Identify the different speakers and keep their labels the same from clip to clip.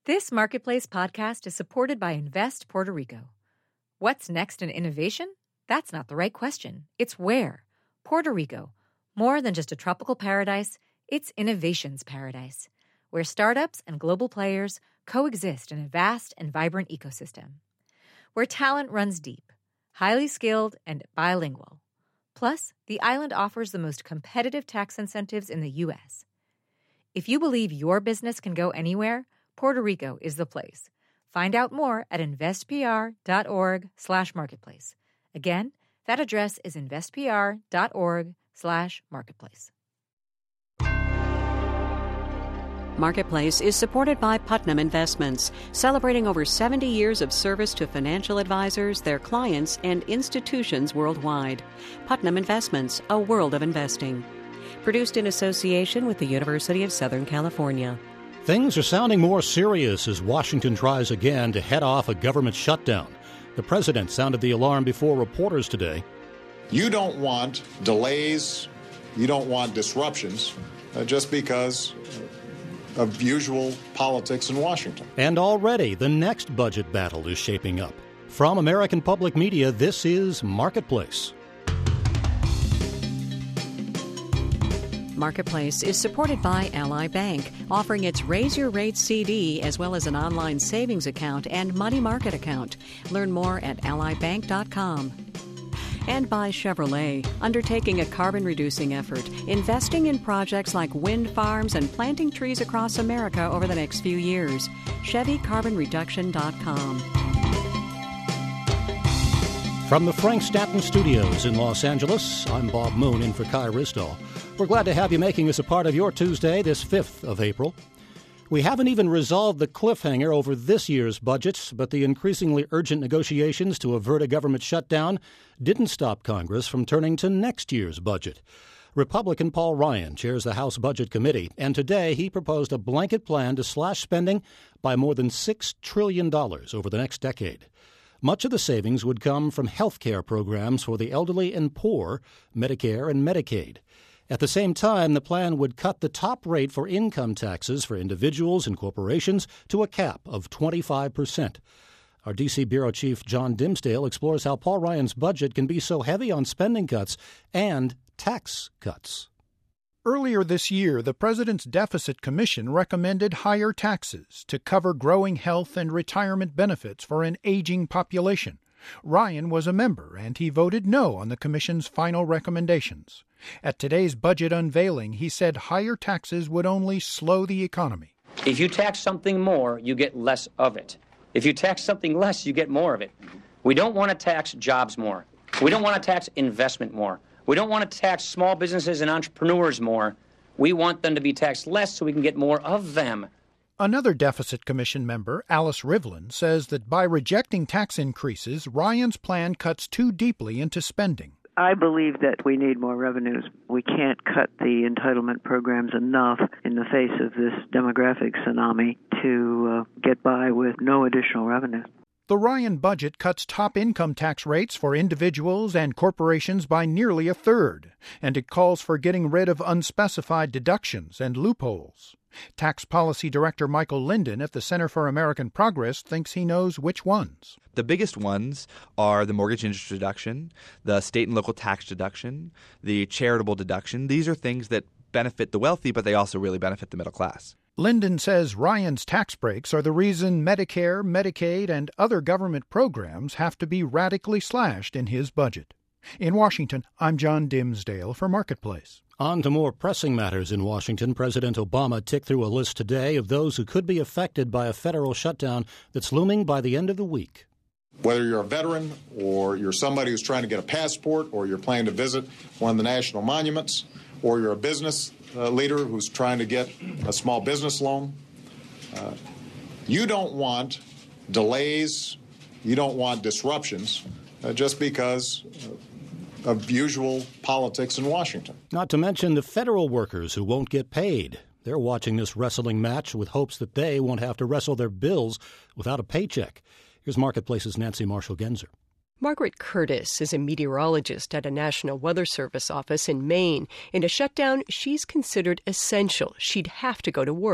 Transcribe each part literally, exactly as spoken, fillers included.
Speaker 1: This Marketplace podcast is supported by Invest Puerto Rico. What's next in innovation? That's not the right question. It's where. Puerto Rico. More than just a tropical paradise, it's innovation's paradise, where startups and global players coexist in a vast and vibrant ecosystem. Where talent runs deep, highly skilled, and bilingual. Plus, the island offers the most competitive tax incentives in the U S. If you believe your business can go anywhere, Puerto Rico is the place. Find out more at investpr.org slash marketplace. Again, that address is investpr.org slash marketplace.
Speaker 2: Marketplace is supported by Putnam Investments, celebrating over seventy years of service to financial advisors, their clients, and institutions worldwide. Putnam Investments, a world of investing. Produced in association with the University of Southern California.
Speaker 3: Things are sounding more serious as Washington tries again to head off a government shutdown. The president sounded the alarm before reporters today.
Speaker 4: You don't want delays, you don't want disruptions, uh, just because of usual politics in Washington.
Speaker 3: And already the next budget battle is shaping up. From American Public Media, this is Marketplace.
Speaker 2: Marketplace is supported by Ally Bank, offering its Raise Your Rates C D as well as an online savings account and money market account. Learn more at ally bank dot com. And by Chevrolet, undertaking a carbon-reducing effort, investing in projects like wind farms and planting trees across America over the next few years. Chevy Carbon Reduction dot com.
Speaker 3: From the Frank Stanton Studios in Los Angeles, I'm Bob Moon in for Kai Risdall. We're glad to have you making us a part of your Tuesday, this fifth of April. We haven't even resolved the cliffhanger over this year's budget, but the increasingly urgent negotiations to avert a government shutdown didn't stop Congress from turning to next year's budget. Republican Paul Ryan chairs the House Budget Committee, and today he proposed a blanket plan to slash spending by more than six trillion dollars over the next decade. Much of the savings would come from health care programs for the elderly and poor, Medicare and Medicaid. At the same time, the plan would cut the top rate for income taxes for individuals and corporations to a cap of twenty-five percent. Our D C Bureau Chief John Dimsdale explores how Paul Ryan's budget can be so heavy on spending cuts and tax cuts.
Speaker 5: Earlier this year, the President's Deficit Commission recommended higher taxes to cover growing health and retirement benefits for an aging population. Ryan was a member, and he voted no on the Commission's final recommendations. At today's budget unveiling, he said higher taxes would only slow the economy.
Speaker 6: If you tax something more, you get less of it. If you tax something less, you get more of it. We don't want to tax jobs more. We don't want to tax investment more. We don't want to tax small businesses and entrepreneurs more. We want them to be taxed less so we can get more of them.
Speaker 5: Another Deficit Commission member, Alice Rivlin, says that by rejecting tax increases, Ryan's plan cuts too deeply into spending.
Speaker 7: I believe that we need more revenues. We can't cut the entitlement programs enough in the face of this demographic tsunami to uh, get by with no additional revenues.
Speaker 5: The Ryan budget cuts top income tax rates for individuals and corporations by nearly a third, and it calls for getting rid of unspecified deductions and loopholes. Tax Policy Director Michael Linden at the Center for American Progress thinks he knows which ones.
Speaker 8: The biggest ones are the mortgage interest deduction, the state and local tax deduction, the charitable deduction. These are things that benefit the wealthy, but they also really benefit the middle class.
Speaker 5: Linden says Ryan's tax breaks are the reason Medicare, Medicaid, and other government programs have to be radically slashed in his budget. In Washington, I'm John Dimsdale for Marketplace.
Speaker 3: On to more pressing matters in Washington. President Obama ticked through a list today of those who could be affected by a federal shutdown that's looming by the end of the week.
Speaker 4: Whether you're a veteran or you're somebody who's trying to get a passport or you're planning to visit one of the national monuments or you're a business uh, leader who's trying to get a small business loan, uh, you don't want delays, you don't want disruptions uh, just because uh, of usual politics in Washington.
Speaker 3: Not to mention the federal workers who won't get paid. They're watching this wrestling match with hopes that they won't have to wrestle their bills without a paycheck. Here's Marketplace's Nancy Marshall-Genzer.
Speaker 9: Margaret Curtis is a meteorologist at a National Weather Service office in Maine. In a shutdown, she's considered essential. She'd have to go to work.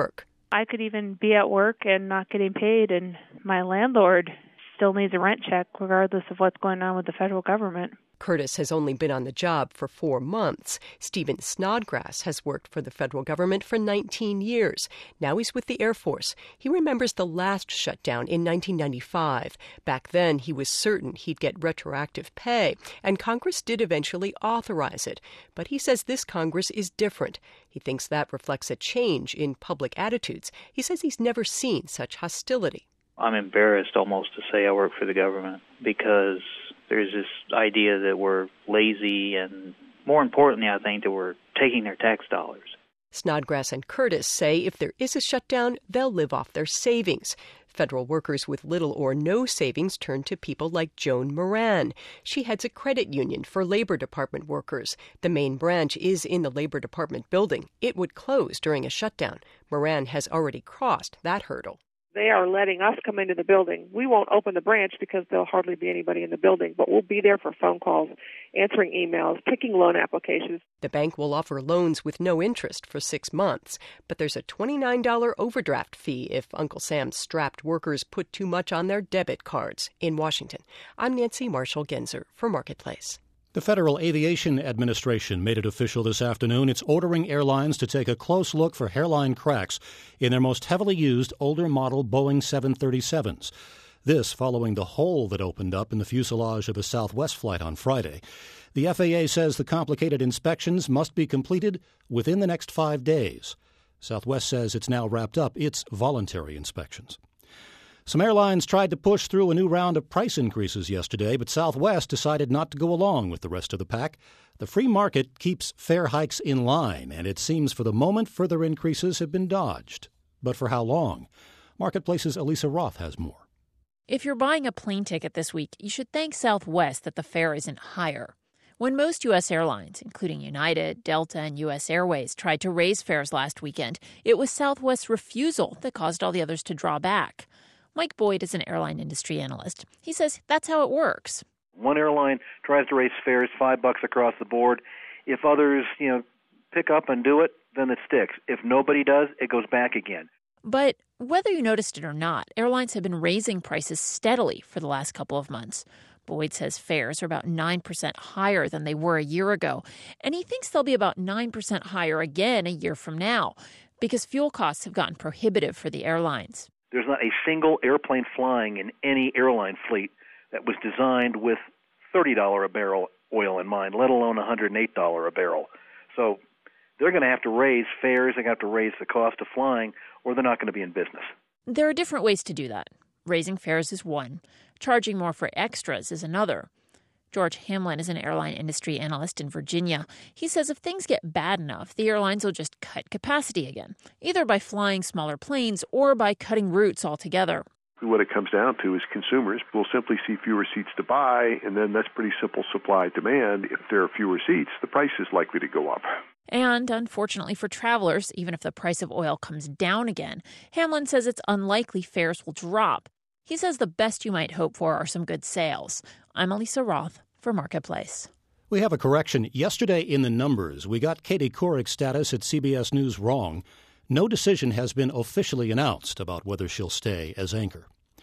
Speaker 10: I could even be at work and not getting paid, and my landlord still needs a rent check regardless of what's going on with the federal government.
Speaker 9: Curtis has only been on the job for four months. Stephen Snodgrass has worked for the federal government for nineteen years. Now he's with the Air Force. He remembers the last shutdown in nineteen ninety-five. Back then, he was certain he'd get retroactive pay, and Congress did eventually authorize it. But he says this Congress is different. He thinks that reflects a change in public attitudes. He says he's never seen such hostility.
Speaker 11: I'm embarrassed almost to say I work for the government because there's this idea that we're lazy and, more importantly, I think that we're taking their tax dollars.
Speaker 9: Snodgrass and Curtis say if there is a shutdown, they'll live off their savings. Federal workers with little or no savings turn to people like Joan Moran. She heads a credit union for Labor Department workers. The main branch is in the Labor Department building. It would close during a shutdown. Moran has already crossed that hurdle.
Speaker 12: They are letting us come into the building. We won't open the branch because there'll hardly be anybody in the building, but we'll be there for phone calls, answering emails, picking loan applications.
Speaker 9: The bank will offer loans with no interest for six months, but there's a twenty-nine dollars overdraft fee if Uncle Sam's strapped workers put too much on their debit cards. In Washington, I'm Nancy Marshall-Genzer for Marketplace.
Speaker 3: The Federal Aviation Administration made it official this afternoon. It's ordering airlines to take a close look for hairline cracks in their most heavily used older model Boeing seven thirty-sevens. This following the hole that opened up in the fuselage of a Southwest flight on Friday. The F A A says the complicated inspections must be completed within the next five days. Southwest says it's now wrapped up its voluntary inspections. Some airlines tried to push through a new round of price increases yesterday, but Southwest decided not to go along with the rest of the pack. The free market keeps fare hikes in line, and it seems for the moment further increases have been dodged. But for how long? Marketplace's Elisa Roth has more.
Speaker 13: If you're buying a plane ticket this week, you should thank Southwest that the fare isn't higher. When most U S airlines, including United, Delta, and U S Airways, tried to raise fares last weekend, it was Southwest's refusal that caused all the others to draw back. Mike Boyd is an airline industry analyst. He says that's how it works.
Speaker 14: One airline tries to raise fares five bucks across the board. If others, you know, pick up and do it, then it sticks. If nobody does, it goes back again.
Speaker 13: But whether you noticed it or not, airlines have been raising prices steadily for the last couple of months. Boyd says fares are about nine percent higher than they were a year ago, and he thinks they'll be about nine percent higher again a year from now because fuel costs have gotten prohibitive for the airlines.
Speaker 14: There's not a single airplane flying in any airline fleet that was designed with thirty dollars a barrel oil in mind, let alone one hundred eight dollars a barrel. So they're going to have to raise fares, they're going to have to raise the cost of flying, or they're not going to be in business.
Speaker 13: There are different ways to do that. Raising fares is one. Charging more for extras is another. George Hamlin is an airline industry analyst in Virginia. He says if things get bad enough, the airlines will just cut capacity again, either by flying smaller planes or by cutting routes altogether.
Speaker 15: What it comes down to is consumers will simply see fewer seats to buy, and then that's pretty simple supply-demand. If there are fewer seats, the price is likely to go up.
Speaker 13: And unfortunately for travelers, even if the price of oil comes down again, Hamlin says it's unlikely fares will drop. He says the best you might hope for are some good sales. I'm Elisa Roth for Marketplace.
Speaker 3: We have a correction. Yesterday in the numbers, we got Katie Couric's status at C B S News wrong. No decision has been officially announced about whether she'll stay as anchor.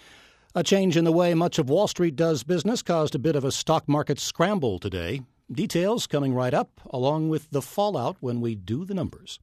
Speaker 3: A change in the way much of Wall Street does business caused a bit of a stock market scramble today. Details coming right up, along with the fallout when we do the numbers.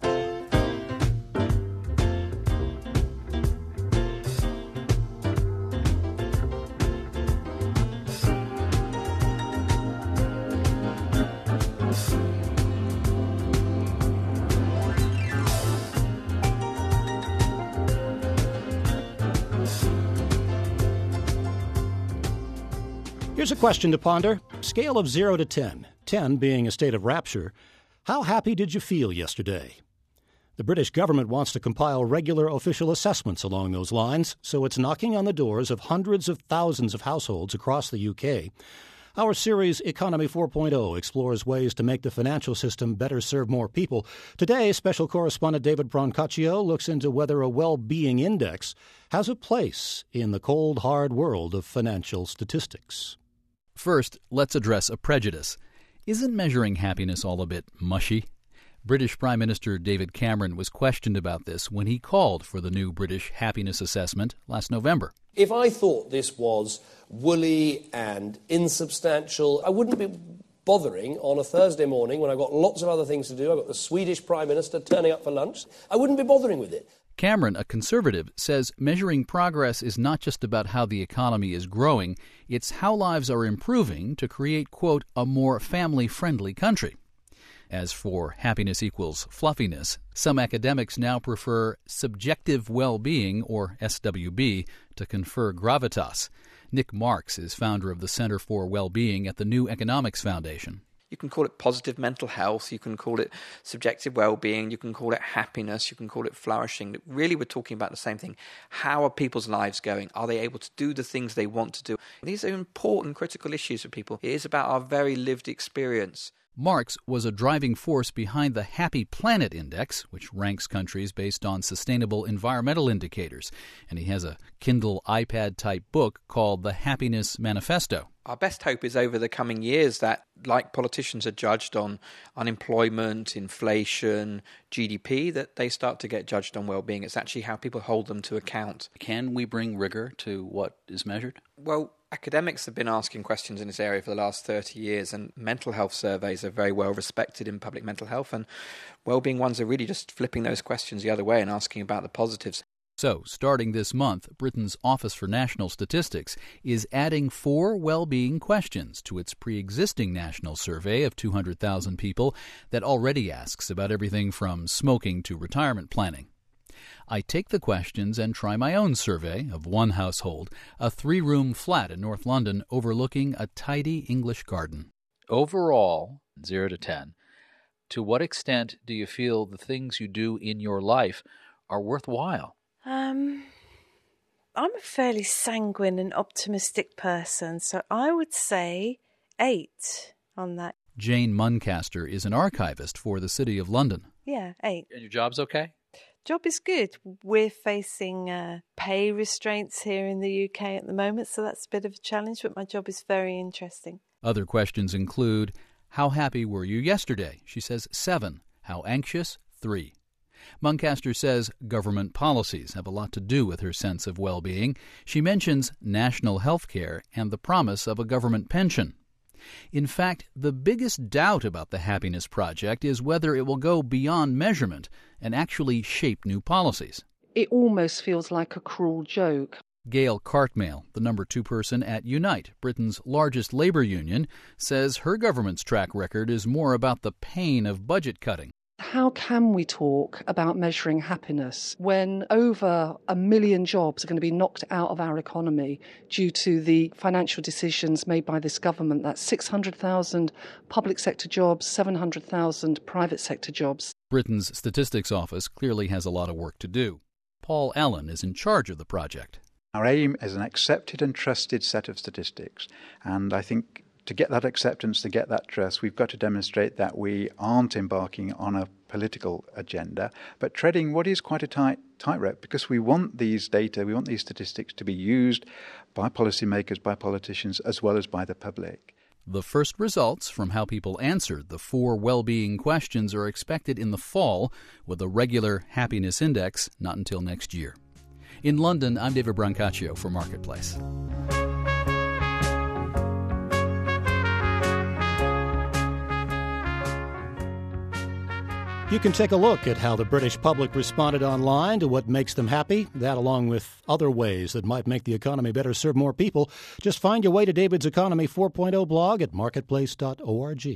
Speaker 3: Here's a question to ponder. Scale of zero to ten, ten being a state of rapture. How happy did you feel yesterday? The British government wants to compile regular official assessments along those lines, so it's knocking on the doors of hundreds of thousands of households across the U K. Our series Economy four point oh explores ways to make the financial system better serve more people. Today, special correspondent David Brancaccio looks into whether a well-being index has a place in the cold, hard world of financial statistics.
Speaker 16: First, let's address a prejudice. Isn't measuring happiness all a bit mushy? British Prime Minister David Cameron was questioned about this when he called for the new British happiness assessment last November.
Speaker 17: If I thought this was woolly and insubstantial, I wouldn't be bothering on a Thursday morning when I've got lots of other things to do. I've got the Swedish Prime Minister turning up for lunch. I wouldn't be bothering with it.
Speaker 16: Cameron, a conservative, says measuring progress is not just about how the economy is growing, it's how lives are improving to create, quote, a more family-friendly country. As for happiness equals fluffiness, some academics now prefer subjective well-being, or S W B, to confer gravitas. Nick Marks is founder of the Center for Well-Being at the New Economics Foundation.
Speaker 18: You can call it positive mental health, you can call it subjective well-being, you can call it happiness, you can call it flourishing. Really, we're talking about the same thing. How are people's lives going? Are they able to do the things they want to do? These are important, critical issues for people. It is about our very lived experience.
Speaker 16: Marx was a driving force behind the Happy Planet Index, which ranks countries based on sustainable environmental indicators. And he has a Kindle iPad-type book called The Happiness Manifesto.
Speaker 18: Our best hope is over the coming years that, like politicians are judged on unemployment, inflation, G D P, that they start to get judged on well-being. It's actually how people hold them to account.
Speaker 16: Can we bring rigor to what is measured?
Speaker 18: Well, academics have been asking questions in this area for the last thirty years, and mental health surveys are very well respected in public mental health, and well-being ones are really just flipping those questions the other way and asking about the positives.
Speaker 16: So, starting this month, Britain's Office for National Statistics is adding four well-being questions to its pre-existing national survey of two hundred thousand people that already asks about everything from smoking to retirement planning. I take the questions and try my own survey of one household, a three-room flat in North London overlooking a tidy English garden.
Speaker 19: Overall, zero to ten, to what extent do you feel the things you do in your life are worthwhile?
Speaker 20: Um, I'm a fairly sanguine and optimistic person, so I would say eight on that.
Speaker 16: Jane Muncaster is an archivist for the City of London.
Speaker 20: Yeah, eight.
Speaker 19: And your job's okay?
Speaker 20: Job is good. We're facing uh, pay restraints here in the U K at the moment, so that's a bit of a challenge, but my job is very interesting.
Speaker 16: Other questions include, how happy were you yesterday? She says seven. How anxious? Three. Muncaster says government policies have a lot to do with her sense of well-being. She mentions national health care and the promise of a government pension. In fact, the biggest doubt about the Happiness Project is whether it will go beyond measurement and actually shape new policies.
Speaker 21: It almost feels like a cruel joke.
Speaker 16: Gail Cartmail, the number two person at Unite, Britain's largest labour union, says her government's track record is more about the pain of budget cutting.
Speaker 21: How can we talk about measuring happiness when over a million jobs are going to be knocked out of our economy due to the financial decisions made by this government? That's six hundred thousand public sector jobs, seven hundred thousand private sector jobs.
Speaker 16: Britain's Statistics Office clearly has a lot of work to do. Paul Allen is in charge of the project.
Speaker 22: Our aim is an accepted and trusted set of statistics, and I think to get that acceptance, to get that trust, we've got to demonstrate that we aren't embarking on a political agenda, but treading what is quite a tight tightrope, because we want these data, we want these statistics to be used by policymakers, by politicians, as well as by the public.
Speaker 16: The first results from how people answered the four well-being questions are expected in the fall, with a regular happiness index not until next year. In London, I'm David Brancaccio for Marketplace.
Speaker 3: You can take a look at how the British public responded online to what makes them happy. That, along with other ways that might make the economy better serve more people. Just find your way to David's Economy four point oh blog at marketplace dot org.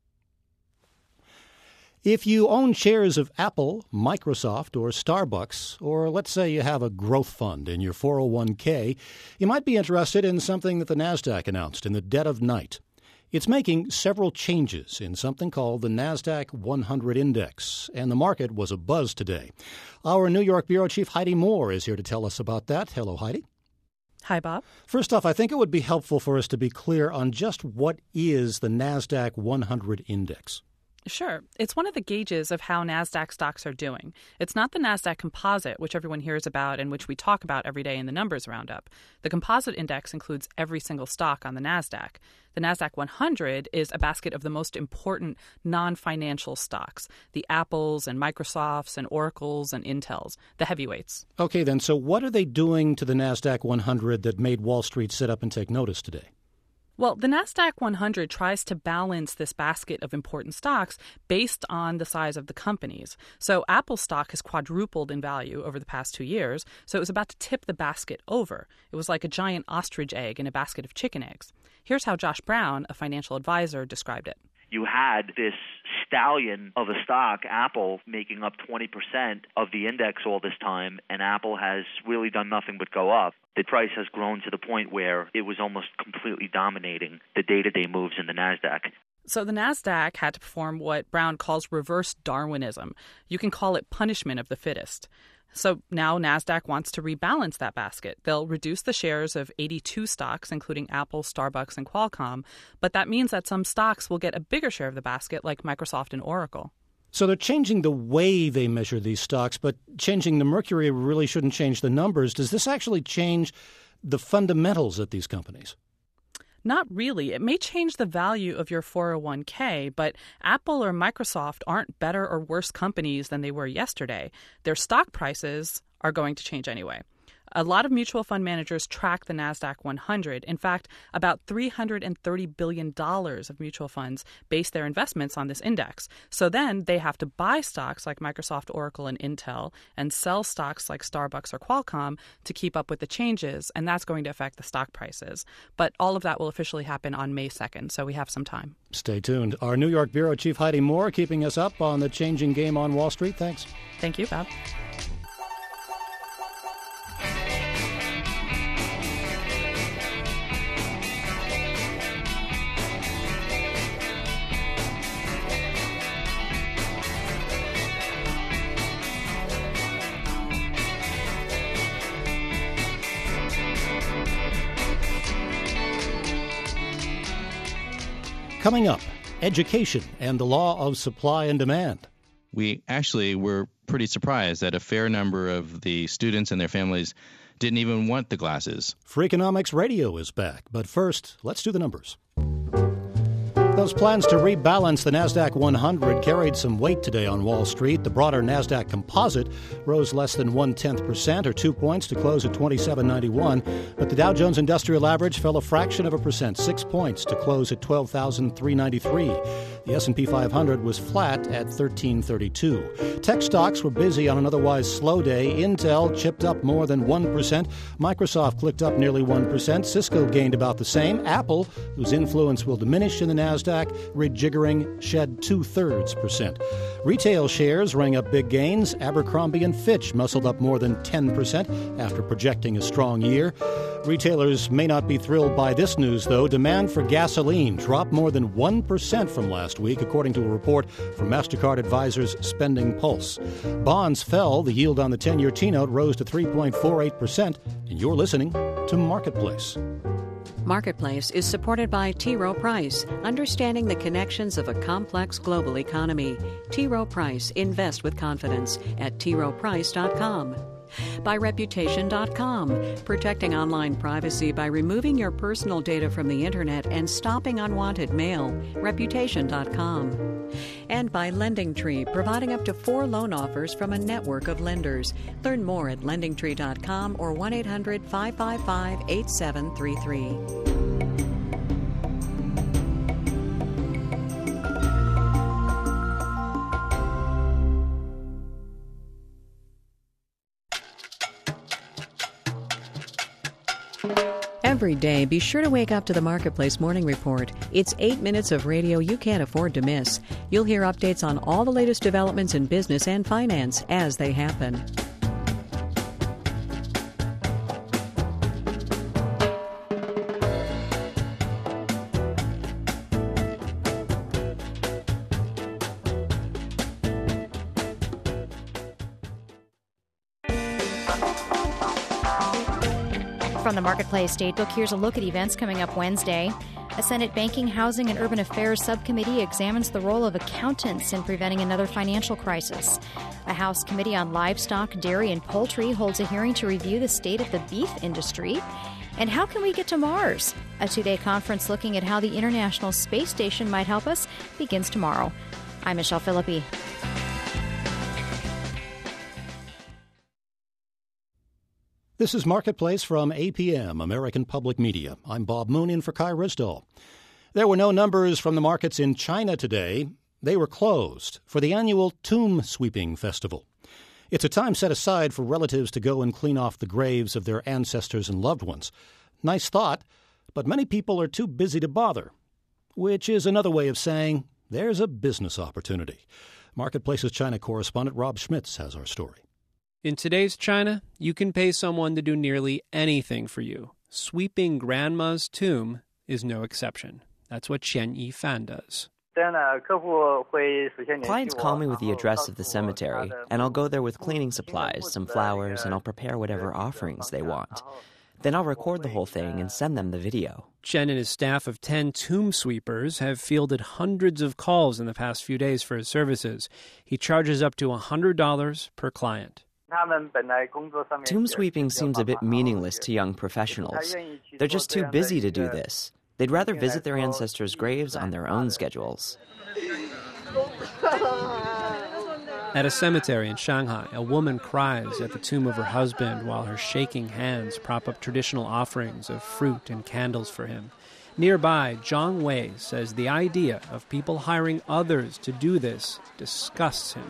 Speaker 3: If you own shares of Apple, Microsoft, or Starbucks, or let's say you have a growth fund in your four oh one k, you might be interested in something that the NASDAQ announced in the dead of night. It's making several changes in something called the NASDAQ one hundred Index, and the market was abuzz today. Our New York Bureau Chief Heidi Moore is here to tell us about that. Hello, Heidi.
Speaker 23: Hi, Bob.
Speaker 3: First off, I think it would be helpful for us to be clear on just what is the NASDAQ one hundred Index.
Speaker 1: Sure. It's one of the gauges of how NASDAQ stocks are doing. It's not the NASDAQ composite, which everyone hears about and which we talk about every day in the numbers roundup. The composite index includes every single stock on the NASDAQ. The NASDAQ one hundred is a basket of the most important non-financial stocks, the Apples and Microsofts and Oracles and Intels, the heavyweights.
Speaker 3: Okay, then, so what are they doing to the NASDAQ one hundred that made Wall Street sit up and take notice today?
Speaker 1: Well, the NASDAQ one hundred tries to balance this basket of important stocks based on the size of the companies. So Apple stock has quadrupled in value over the past two years, so it was about to tip the basket over. It was like a giant ostrich egg in a basket of chicken eggs. Here's how Josh Brown, a financial advisor, described it.
Speaker 2: You had this stallion of a stock, Apple, making up twenty percent of the index all this time, and Apple has really done nothing but go up. The price has grown to the point where it was almost completely dominating the day-to-day moves in the NASDAQ.
Speaker 1: So the NASDAQ had to perform what Brown calls reverse Darwinism. You can call it punishment of the fittest. So now NASDAQ wants to rebalance that basket. They'll reduce the shares of eighty-two stocks, including Apple, Starbucks, and Qualcomm, but that means that some stocks will get a bigger share of the basket, like Microsoft and Oracle.
Speaker 3: So they're changing the way they measure these stocks, but changing the mercury really shouldn't change the numbers. Does this actually change the fundamentals at these companies?
Speaker 1: Not really. It may change the value of your four oh one k, but Apple or Microsoft aren't better or worse companies than they were yesterday. Their stock prices are going to change anyway. A lot of mutual fund managers track the NASDAQ one hundred. In fact, about three hundred thirty billion dollars of mutual funds base their investments on this index. So then they have to buy stocks like Microsoft, Oracle, and Intel and sell stocks like Starbucks or Qualcomm to keep up with the changes, and that's going to affect the stock prices. But all of that will officially happen on May second, so we have some time.
Speaker 3: Stay tuned. Our New York Bureau Chief Heidi Moore keeping us up on the changing game on Wall Street. Thanks.
Speaker 1: Thank you, Bob.
Speaker 3: Coming up, education and the law of supply and demand.
Speaker 23: We actually were pretty surprised that a fair number of the students and their families didn't even want the glasses.
Speaker 3: Freakonomics Radio is back, but first, let's do the numbers. Those plans to rebalance the NASDAQ one hundred carried some weight today on Wall Street. The broader NASDAQ composite rose less than one-tenth percent, or two points, to close at twenty-seven ninety-one. But the Dow Jones Industrial Average fell a fraction of a percent, six points, to close at twelve thousand three hundred ninety-three. The S and P five hundred was flat at thirteen thirty-two. Tech stocks were busy on an otherwise slow day. Intel chipped up more than one percent. Microsoft clicked up nearly one percent. Cisco gained about the same. Apple, whose influence will diminish in the NASDAQ, rejiggering, shed two-thirds percent. Retail shares rang up big gains. Abercrombie and Fitch muscled up more than ten percent after projecting a strong year. Retailers may not be thrilled by this news, though. Demand for gasoline dropped more than one percent from last week, according to a report from MasterCard Advisors Spending Pulse. Bonds fell. The yield on the ten-year T-note rose to three point four eight percent. And you're listening to Marketplace.
Speaker 24: Marketplace is supported by T. Rowe Price, understanding the connections of a complex global economy. T. Rowe Price, invest with confidence at t rowe price dot com. By Reputation dot com, protecting online privacy by removing your personal data from the Internet and stopping unwanted mail. Reputation dot com. And by LendingTree, providing up to four loan offers from a network of lenders. Learn more at lending tree dot com or one eight hundred five five five eight seven three three. Every day, be sure to wake up to the Marketplace Morning Report. It's eight minutes of radio you can't afford to miss. You'll hear updates on all the latest developments in business and finance as they happen.
Speaker 25: From the Marketplace Datebook, here's a look at events coming up Wednesday.
Speaker 5: A Senate Banking, Housing, and Urban Affairs subcommittee examines the role of accountants in preventing another financial crisis. A House Committee on Livestock, Dairy, and Poultry holds a hearing to review the state of the beef industry. And how can we get to Mars? A two-day conference looking at how the International Space Station might help us begins tomorrow. I'm Michelle Philippi.
Speaker 3: This is Marketplace from A P M, American Public Media. I'm Bob Moon in for Kai Risdall. There were no numbers from the markets in China today. They were closed for the annual Tomb Sweeping Festival. It's a time set aside for relatives to go and clean off the graves of their ancestors and loved ones. Nice thought, but many people are too busy to bother, which is another way of saying there's a business opportunity. Marketplace's China correspondent Rob Schmitz has our story.
Speaker 6: In today's China, you can pay someone to do nearly anything for you. Sweeping grandma's tomb is no exception. That's what Chen Yifan does.
Speaker 7: Clients call me with the address of the cemetery, and I'll go there with cleaning supplies, some flowers, and I'll prepare whatever offerings they want. Then I'll record the whole thing and send them the video.
Speaker 6: Chen and his staff of ten tomb sweepers have fielded hundreds of calls in the past few days for his services. He charges up to one hundred dollars per client.
Speaker 7: Tomb sweeping seems a bit meaningless to young professionals. They're just too busy to do this. They'd rather visit their ancestors' graves on their own schedules.
Speaker 6: At a cemetery in Shanghai, a woman cries at the tomb of her husband while her shaking hands prop up traditional offerings of fruit and candles for him. Nearby, Zhang Wei says the idea of people hiring others to do this disgusts him.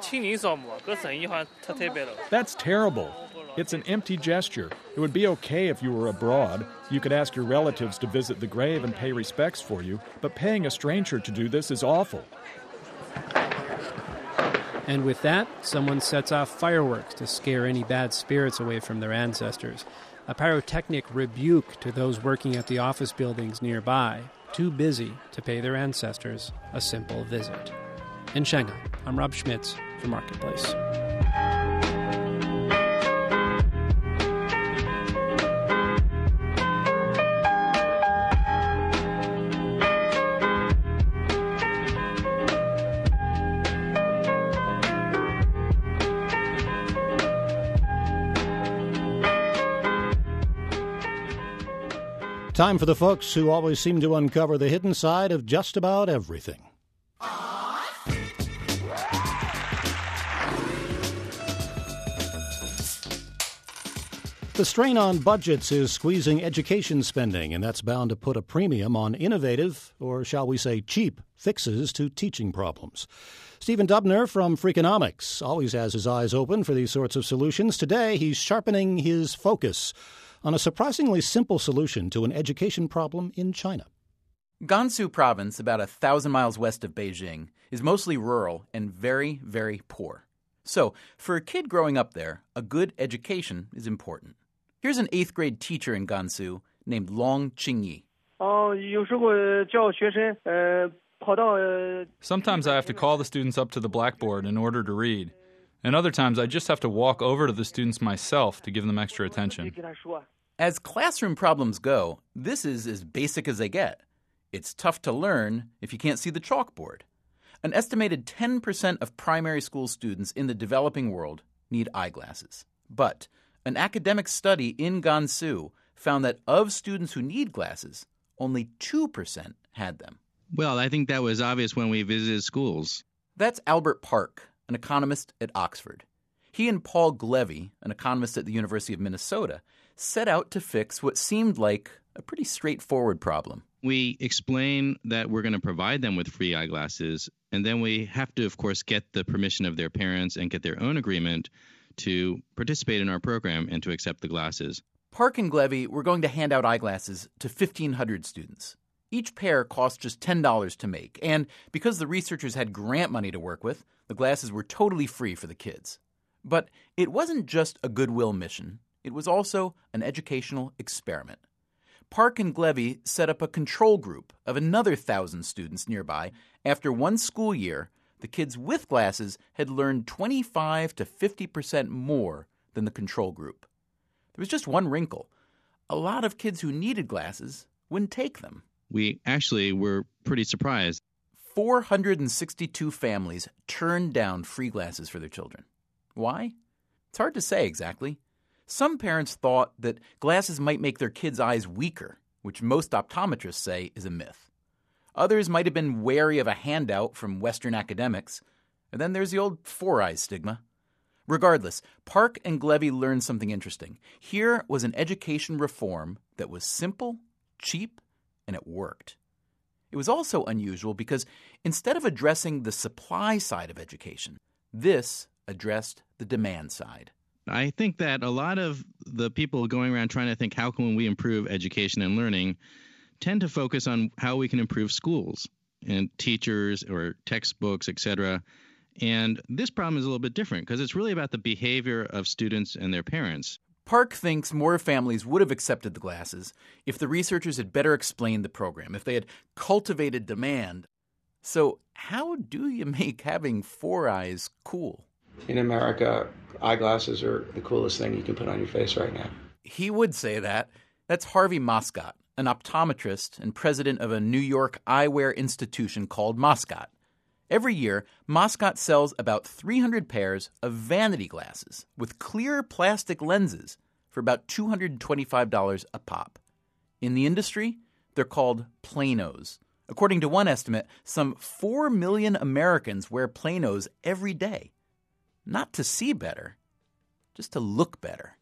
Speaker 8: That's terrible. It's an empty gesture. It would be okay if you were abroad. You could ask your relatives to visit the grave and pay respects for you, but paying a stranger to do this is awful.
Speaker 6: And with that, someone sets off fireworks to scare any bad spirits away from their ancestors. A pyrotechnic rebuke to those working at the office buildings nearby, too busy to pay their ancestors a simple visit. In Shanghai, I'm Rob Schmitz for Marketplace.
Speaker 3: Time for the folks who always seem to uncover the hidden side of just about everything. The strain on budgets is squeezing education spending, and that's bound to put a premium on innovative, or shall we say cheap, fixes to teaching problems. Stephen Dubner from Freakonomics always has his eyes open for these sorts of solutions. Today, he's sharpening his focus on a surprisingly simple solution to an education problem in China.
Speaker 25: Gansu province, about a thousand miles west of Beijing, is mostly rural and very, very poor. So, for a kid growing up there, a good education is important. Here's an eighth grade teacher in Gansu named Long Qingyi.
Speaker 26: Sometimes I have to call the students up to the blackboard in order to read. And other times I just have to walk over to the students myself to give them extra attention.
Speaker 25: As classroom problems go, this is as basic as they get. It's tough to learn if you can't see the chalkboard. An estimated ten percent of primary school students in the developing world need eyeglasses. But an academic study in Gansu found that of students who need glasses, only two percent had them.
Speaker 23: Well, I think that was obvious when we visited schools.
Speaker 25: That's Albert Park, an economist at Oxford. He and Paul Glevy, an economist at the University of Minnesota, set out to fix what seemed like a pretty straightforward problem.
Speaker 23: We explain that we're going to provide them with free eyeglasses, and then we have to, of course, get the permission of their parents and get their own agreement to participate in our program and to accept the glasses.
Speaker 25: Park and Glevy were going to hand out eyeglasses to fifteen hundred students. Each pair cost just ten dollars to make, and because the researchers had grant money to work with, the glasses were totally free for the kids. But it wasn't just a goodwill mission. It was also an educational experiment. Park and Glevy set up a control group of another thousand students nearby. After one school year, the kids with glasses had learned twenty-five to fifty percent more than the control group. There was just one wrinkle. A lot of kids who needed glasses wouldn't take them.
Speaker 23: we actually were pretty surprised.
Speaker 25: four hundred sixty-two families turned down free glasses for their children. Why? It's hard to say exactly. Some parents thought that glasses might make their kids' eyes weaker, which most optometrists say is a myth. Others might have been wary of a handout from Western academics. And then there's the old four eyes stigma. Regardless, Park and Glevy learned something interesting. Here was an education reform that was simple, cheap, and it worked. It was also unusual because instead of addressing the supply side of education, this addressed the demand side.
Speaker 23: I think that a lot of the people going around trying to think, how can we improve education and learning, tend to focus on how we can improve schools and teachers or textbooks, et cetera. And this problem is a little bit different because it's really about the behavior of students and their parents.
Speaker 25: Park thinks more families would have accepted the glasses if the researchers had better explained the program, if they had cultivated demand. So how do you make having four eyes cool?
Speaker 4: In America, eyeglasses are the coolest thing you can put on your face right now.
Speaker 25: He would say that. That's Harvey Moscott, an optometrist and president of a New York eyewear institution called Moscott. Every year, Moscott sells about three hundred pairs of vanity glasses with clear plastic lenses for about two hundred twenty-five dollars a pop. In the industry, they're called planos. According to one estimate, some four million Americans wear planos every day. Not to see better, just to look better.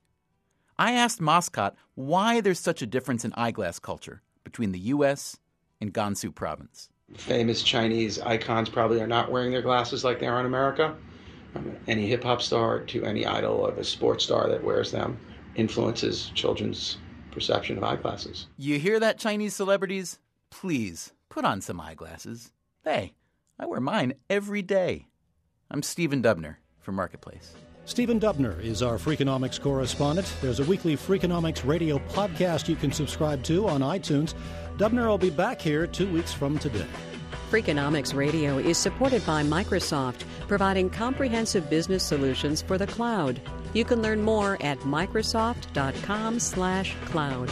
Speaker 25: I asked Moscott why there's such a difference in eyeglass culture between the U S and Gansu province.
Speaker 4: Famous Chinese icons probably are not wearing their glasses like they are in America. From any hip-hop star to any idol of a sports star that wears them influences children's perception of eyeglasses.
Speaker 25: You hear that, Chinese celebrities? Please, put on some eyeglasses. Hey, I wear mine every day. I'm Stephen Dubner for Marketplace.
Speaker 3: Stephen Dubner is our Freakonomics correspondent. There's a weekly Freakonomics radio podcast you can subscribe to on iTunes. Dubner will be back here two weeks from today.
Speaker 24: Freakonomics Radio is supported by Microsoft, providing comprehensive business solutions for the cloud. You can learn more at Microsoft.com slash cloud.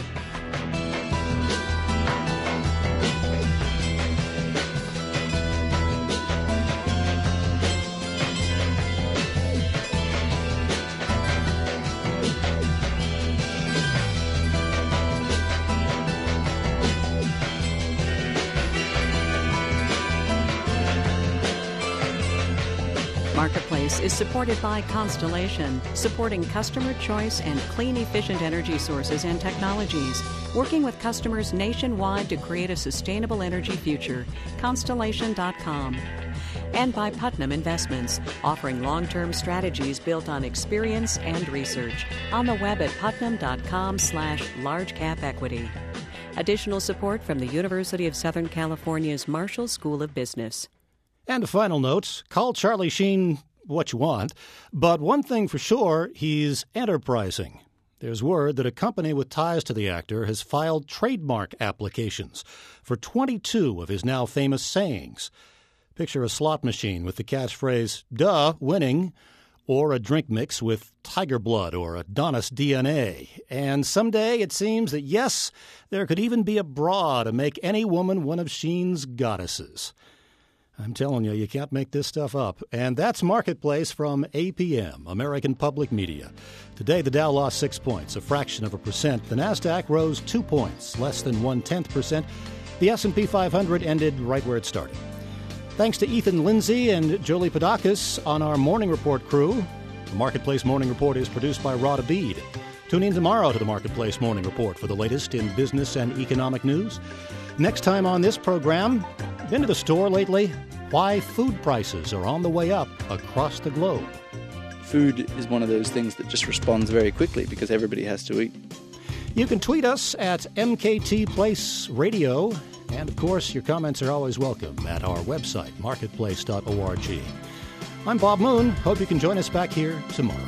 Speaker 24: Marketplace is supported by Constellation, supporting customer choice and clean, efficient energy sources and technologies, working with customers nationwide to create a sustainable energy future. Constellation dot com. And by Putnam Investments, offering long-term strategies built on experience and research. On the web at putnam.com slash large cap equity. Additional support from the University of Southern California's Marshall School of Business.
Speaker 3: And a final note, call Charlie Sheen what you want, but one thing for sure, he's enterprising. There's word that a company with ties to the actor has filed trademark applications for twenty-two of his now famous sayings. Picture a slot machine with the catchphrase, duh, winning, or a drink mix with tiger blood or Adonis D N A. And someday it seems that, yes, there could even be a bra to make any woman one of Sheen's goddesses. I'm telling you, you can't make this stuff up. And that's Marketplace from A P M, American Public Media. Today, the Dow lost six points, a fraction of a percent. The Nasdaq rose two points, less than one-tenth percent. The S and P five hundred ended right where it started. Thanks to Ethan Lindsay and Jolie Podakis on our Morning Report crew. The Marketplace Morning Report is produced by Rod Abid. Tune in tomorrow to the Marketplace Morning Report for the latest in business and economic news. Next time on this program, been to the store lately? Why food prices are on the way up across the globe.
Speaker 9: Food is one of those things that just responds very quickly because everybody has to eat.
Speaker 3: You can tweet us at M K T Place Radio. And, of course, your comments are always welcome at our website, marketplace dot org. I'm Bob Moon. Hope you can join us back here tomorrow.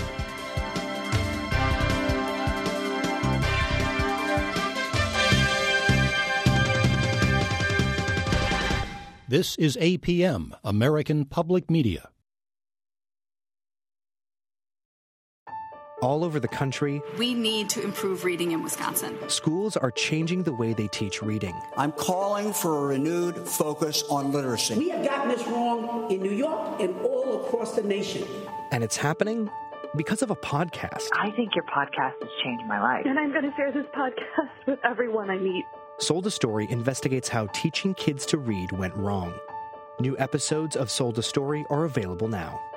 Speaker 3: This is A P M, American Public Media.
Speaker 10: all over the country.
Speaker 11: We need to improve reading in Wisconsin.
Speaker 10: Schools are changing the way they teach reading.
Speaker 12: I'm calling for a renewed focus on literacy.
Speaker 13: We have gotten this wrong in New York and all across the nation.
Speaker 10: And it's happening because of a podcast.
Speaker 14: I think your podcast has changed my life.
Speaker 15: And I'm going to share this podcast with everyone I meet.
Speaker 10: Sold a Story investigates how teaching kids to read went wrong. New episodes of Sold a Story are available now.